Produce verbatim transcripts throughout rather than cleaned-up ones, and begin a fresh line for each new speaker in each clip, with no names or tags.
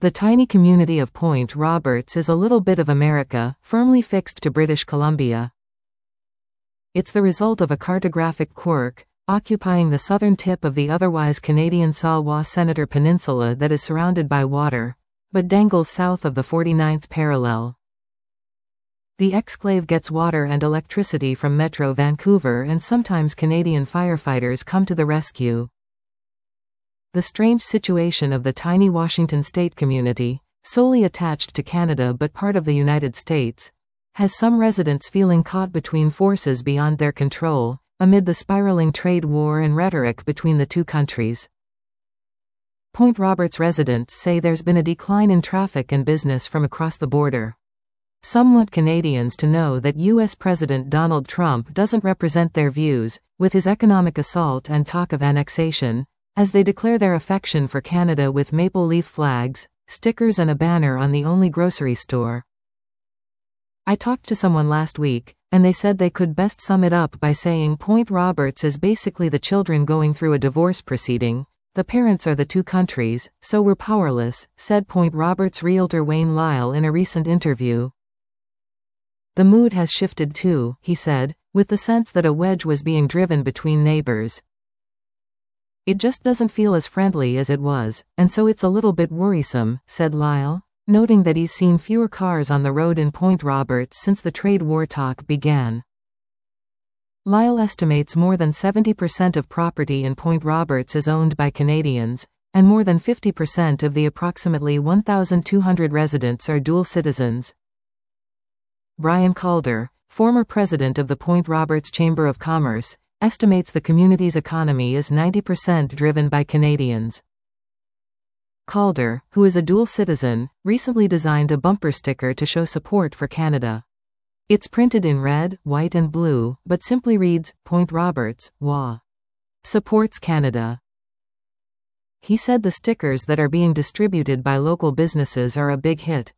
The tiny community of Point Roberts is a little bit of America, firmly fixed to British Columbia. It's the result of a cartographic quirk, occupying the southern tip of the otherwise Canadian Sa-wa-Senator Peninsula that is surrounded by water, but dangles south of the forty-ninth parallel. The exclave gets water and electricity from Metro Vancouver, and sometimes Canadian firefighters come to the rescue. The strange situation of the tiny Washington state community, solely attached to Canada but part of the United States, has some residents feeling caught between forces beyond their control, amid the spiraling trade war and rhetoric between the two countries. Point Roberts residents say there's been a decline in traffic and business from across the border. Some want Canadians to know that U S President Donald Trump doesn't represent their views, with his economic assault and talk of annexation, as they declare their affection for Canada with maple leaf flags, stickers and a banner on the only grocery store. I talked to someone last week, and they said they could best sum it up by saying Point Roberts is basically the children going through a divorce proceeding. The parents are the two countries, so we're powerless, said Point Roberts realtor Wayne Lyle in a recent interview. The mood has shifted too, he said, with the sense that a wedge was being driven between neighbors. It just doesn't feel as friendly as it was, and so it's a little bit worrisome, said Lyle, noting that he's seen fewer cars on the road in Point Roberts since the trade war talk began. Lyle estimates more than seventy percent of property in Point Roberts is owned by Canadians, and more than fifty percent of the approximately one thousand two hundred residents are dual citizens. Brian Calder, former president of the Point Roberts Chamber of Commerce, estimates the community's economy is ninety percent driven by Canadians. Calder, who is a dual citizen, recently designed a bumper sticker to show support for Canada. It's printed in red, white and blue, but simply reads, Point Roberts, W A. Supports Canada. He said the stickers that are being distributed by local businesses are a big hit.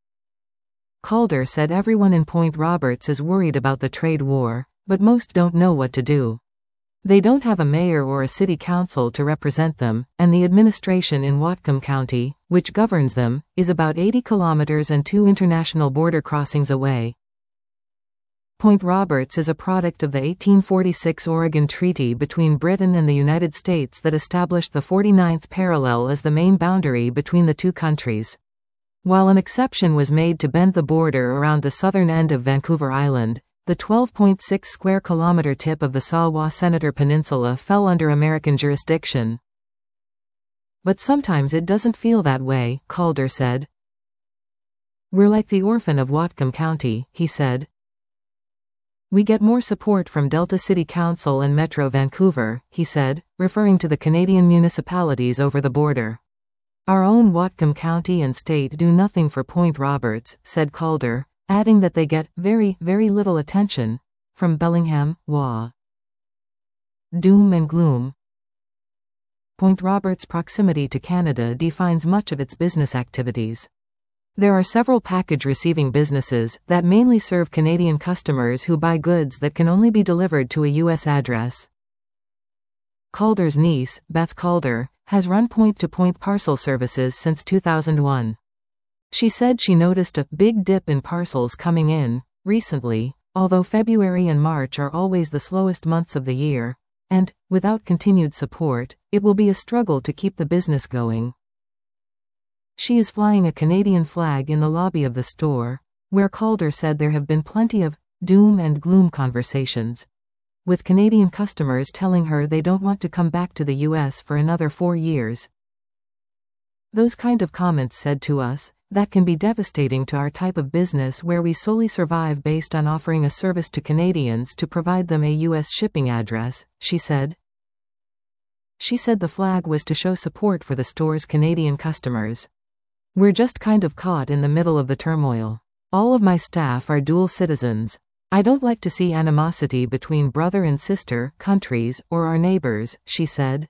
Calder said everyone in Point Roberts is worried about the trade war, but most don't know what to do. They don't have a mayor or a city council to represent them, and the administration in Whatcom County, which governs them, is about eighty kilometers and two international border crossings away. Point Roberts is a product of the eighteen forty-six Oregon Treaty between Britain and the United States that established the forty-ninth parallel as the main boundary between the two countries. While an exception was made to bend the border around the southern end of Vancouver Island, the twelve point six square kilometer tip of the Sa-wa-Senator Peninsula fell under American jurisdiction. But sometimes it doesn't feel that way, Calder said. We're like the orphan of Whatcom County, he said. We get more support from Delta City Council and Metro Vancouver, he said, referring to the Canadian municipalities over the border. Our own Whatcom County and state do nothing for Point Roberts, said Calder, adding that they get very, very little attention from Bellingham, W A. Doom and gloom. Point Roberts' proximity to Canada defines much of its business activities. There are several package-receiving businesses that mainly serve Canadian customers who buy goods that can only be delivered to a U S address. Calder's niece, Beth Calder, has run point-to-point parcel services since two thousand one. She said she noticed a big dip in parcels coming in recently, although February and March are always the slowest months of the year, and, without continued support, it will be a struggle to keep the business going. She is flying a Canadian flag in the lobby of the store, where Calder said there have been plenty of doom and gloom conversations, with Canadian customers telling her they don't want to come back to the U S for another four years. Those kind of comments said to us, that can be devastating to our type of business where we solely survive based on offering a service to Canadians to provide them a U S shipping address, she said. She said the flag was to show support for the store's Canadian customers. We're just kind of caught in the middle of the turmoil. All of my staff are dual citizens. I don't like to see animosity between brother and sister countries or our neighbors, she said.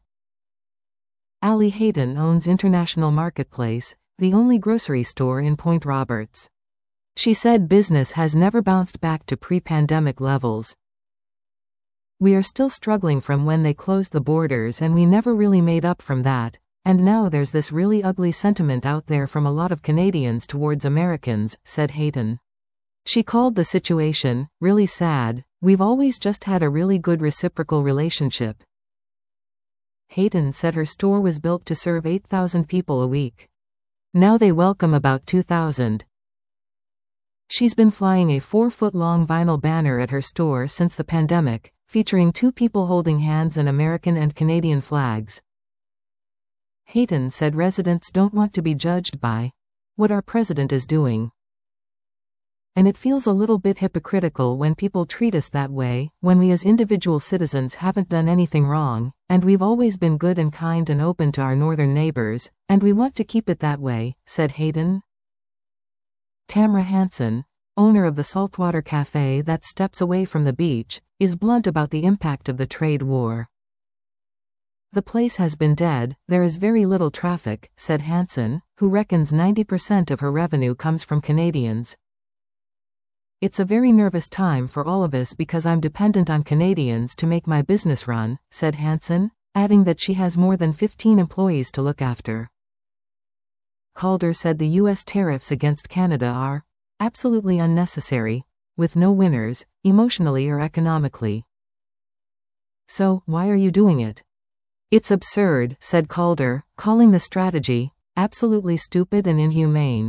Ali Hayden owns International Marketplace, the only grocery store in Point Roberts. She said business has never bounced back to pre-pandemic levels. We are still struggling from when they closed the borders, and we never really made up from that, And now there's this really ugly sentiment out there from a lot of Canadians towards Americans, said Hayton. She called the situation really sad. We've always just had a really good reciprocal relationship. Hayton said her store was built to serve eight thousand people a week. Now they welcome about two thousand. She's been flying a four-foot-long vinyl banner at her store since the pandemic, featuring two people holding hands and American and Canadian flags. Hayton said residents don't want to be judged by what our president is doing. And it feels a little bit hypocritical when people treat us that way, when we as individual citizens haven't done anything wrong, and we've always been good and kind and open to our northern neighbors, and we want to keep it that way, said Hayton. Tamra Hansen, owner of the saltwater cafe that steps away from the beach, is blunt about the impact of the trade war. The place has been dead, there is very little traffic, said Hansen, who reckons ninety percent of her revenue comes from Canadians. It's a very nervous time for all of us because I'm dependent on Canadians to make my business run, said Hansen, adding that she has more than fifteen employees to look after. Calder said the U S tariffs against Canada are absolutely unnecessary, with no winners, emotionally or economically. So, why are you doing it? It's absurd, said Calder, calling the strategy absolutely stupid and inhumane.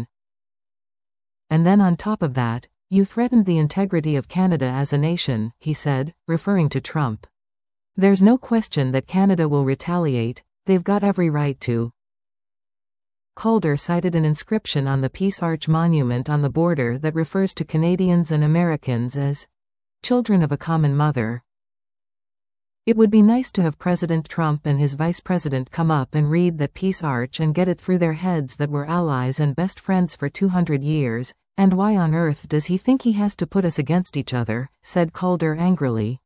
And then on top of that, you threatened the integrity of Canada as a nation, he said, referring to Trump. There's no question that Canada will retaliate, they've got every right to. Calder cited an inscription on the Peace Arch monument on the border that refers to Canadians and Americans as children of a common mother. It would be nice to have President Trump and his vice president come up and read that Peace Arch and get it through their heads that we're allies and best friends for two hundred years, and why on earth does he think he has to put us against each other, said Calder angrily.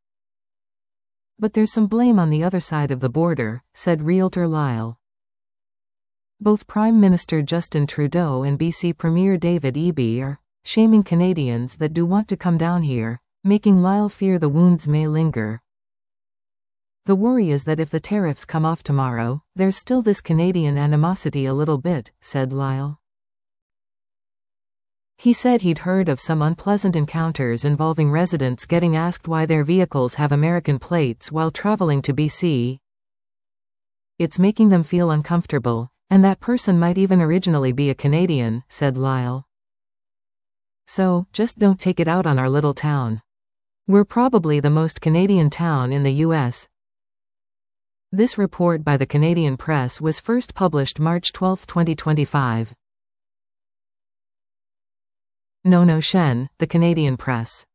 But there's some blame on the other side of the border, said Realtor Lyle. Both Prime Minister Justin Trudeau and B C Premier David Eby are shaming Canadians that do want to come down here, making Lyle fear the wounds may linger. The worry is that if the tariffs come off tomorrow, there's still this Canadian animosity a little bit, said Lyle. He said he'd heard of some unpleasant encounters involving residents getting asked why their vehicles have American plates while traveling to B C. It's making them feel uncomfortable, and that person might even originally be a Canadian, said Lyle. So, just don't take it out on our little town. We're probably the most Canadian town in the U S This report by the Canadian Press was first published March twelfth, twenty twenty-five. Nono Shen, the Canadian Press.